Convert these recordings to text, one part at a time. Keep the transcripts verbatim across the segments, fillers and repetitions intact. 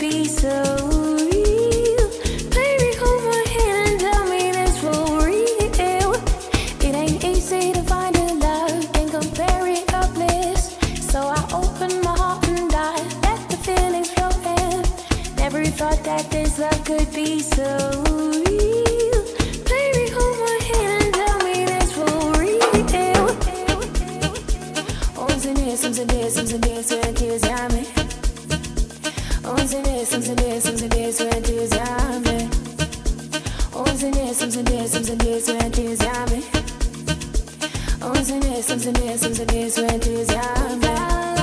be so real. Baby, hold my hand and tell me this for real. It ain't easy to find a love and compare it up bliss. So I open my heart and I let the feelings flow in. Never thought that this love could be so real. Baby, hold my hand and tell me this for real. Oh, some days, some days, some days when tears are me. Oh, some days, some days, some days when tears are me. Oh, some days, some days, some days when tears are me. Oh, some days, some days, some days when tears are me.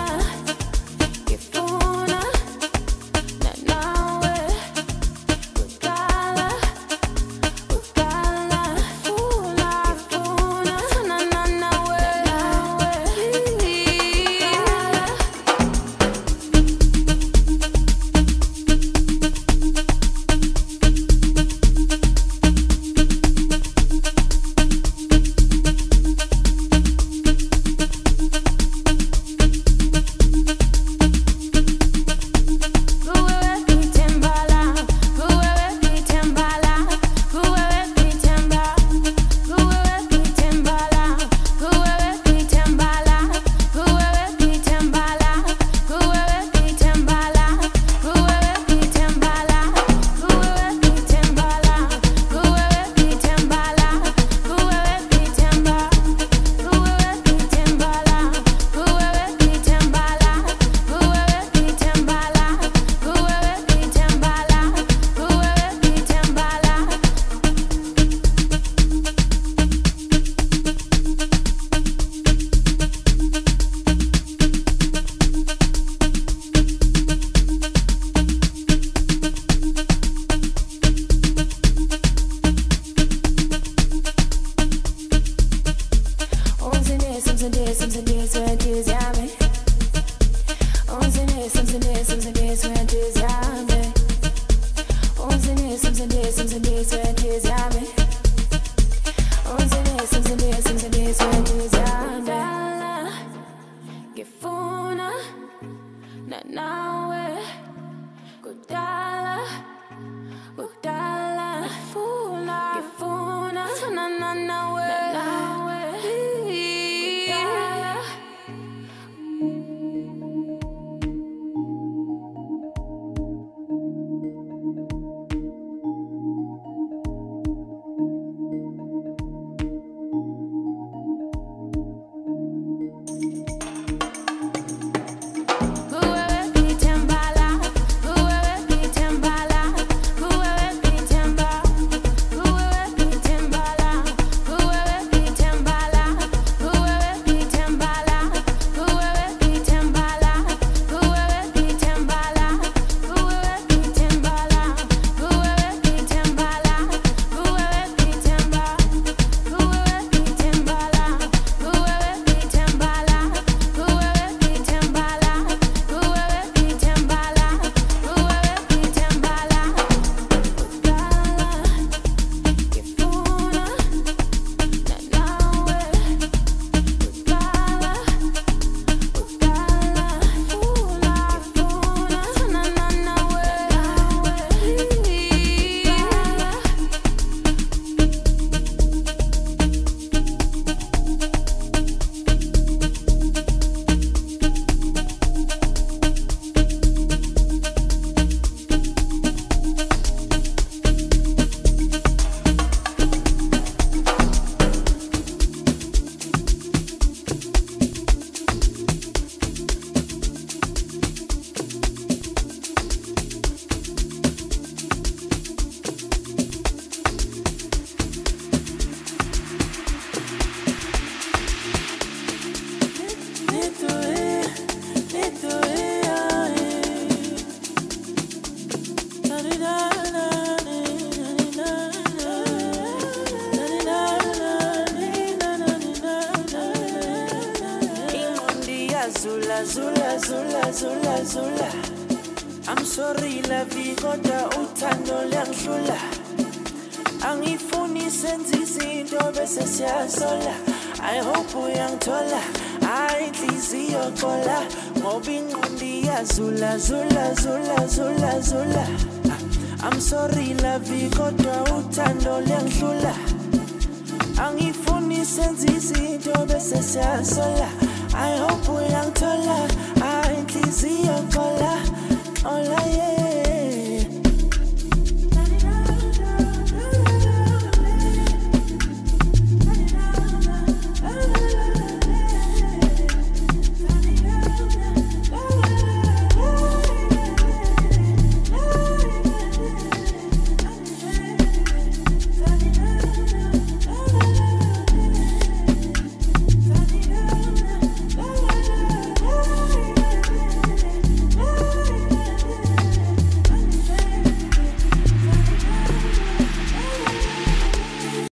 Zula, Zula, Zula, Zula, Zula. I'm sorry, la vie koda uthando liyangihlula. Angifuni senze izinto bese siyasola. I hope uyangithola. hayi inhliziyo xola ngoba ingqondo iyazula zula zula zula zula. I'm sorry love kodwa uthando liyangihlula. Angifuni senze izinto bese siyasola. I hope uyangithola hayi inhliziyo xola xola yeah.